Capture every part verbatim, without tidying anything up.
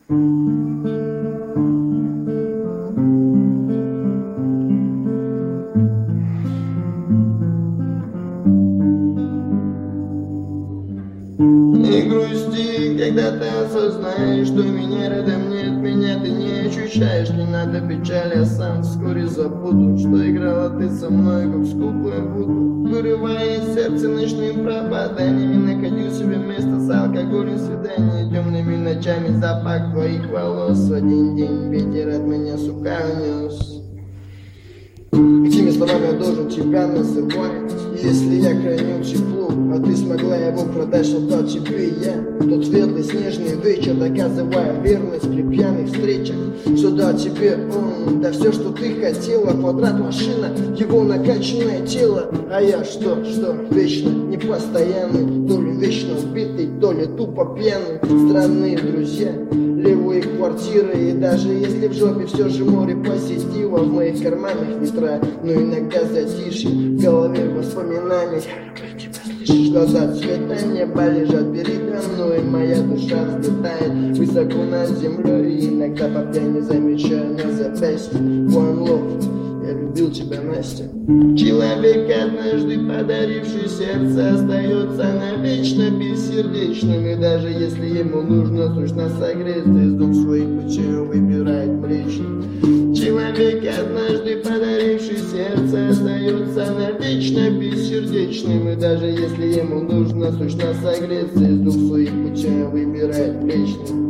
Не грусти, когда ты осознаешь, что меня рядом нет, меня ты не ощущаешь. Не надо печали, я сам вскоре забуду, что играла ты со мной, как скупую буду. Вырывая сердце ночным пропаданиями, находил себе место с алкоголем, свидания темными ночами, запах твоих волос. В один день ветер от меня, сука, унес. Какими словами я должен тебя называть, если я хранил тепло, а ты смогла его продать, что дал тебе я? Тот светлый снежный вечер, доказывая верность при пьяных встречах, что дал тебе он, да все, что ты хотела, квадрат, машина, его накачанное тело. А я что, что, вечно непостоянный, то ли вечно убитый, то ли тупо пьяный. Странные друзья, левые квартиры, и даже если в жопе все же море посетило, в моих карманах ветра, но иногда затишье, в голове воспоминаний. Я люблю тебя, слышишь? Глаза цвета неба лежат передо мной, моя душа взлетает высоко над землей, и иногда по пьяни замечаю на запястье One Love. Я любил тебя, Настя. Человек, однажды подаривший сердце, остается навечно бессердечным, и даже если ему нужно срочно согреться, из двух своих путей он выбирает млечный. Человек, однажды подаривший сердце, остается навечно бессердечным, и даже если ему нужно срочно согреться, из двух своих путей он выбирает млечный.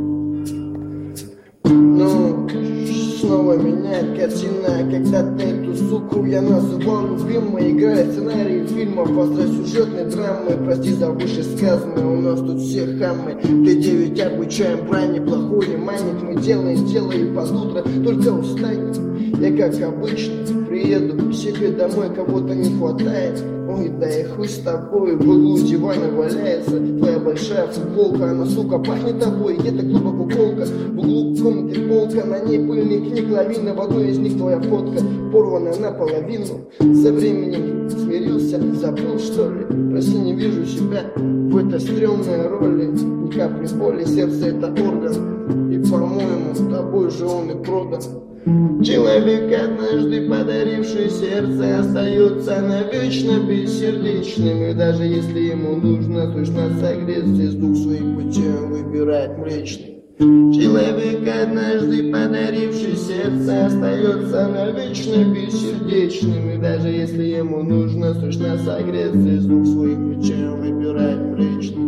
Ну, снова меняет картина, когда-то эту суку я называл любимой, играя сценарии фильмов, остросюжетной драмы. Прости за вышесказанное, у нас тут все хамы. Ты девять обучаем брани, плохой манит, мы делаем дело и под утро, только устань. Я как обычно приеду к себе домой, кого-то не хватает. Ой, да и хуй с тобой, в углу дивана валяется твоя большая футболка, она, сука, пахнет тобой, где-то глубоко колка. В углу комнаты полка, на ней пыльный книг лавина, в одной из них твоя фотка, порванная наполовину. Со временем смирился, забыл, что ли? Прости, не вижу себя в этой стрёмной роли. Ни капли боли, сердце это орган, и, по-моему, тобой же он и продан. Человек, однажды подаривший сердце, остается навечно бессердечным, и даже если ему нужно срочно согреться, из двух своих путей он выбирает млечный. Человек, однажды подаривший сердце, остается навечно бессердечным, и даже если ему нужно срочно согреться, из двух своих путей он выбирает млечный.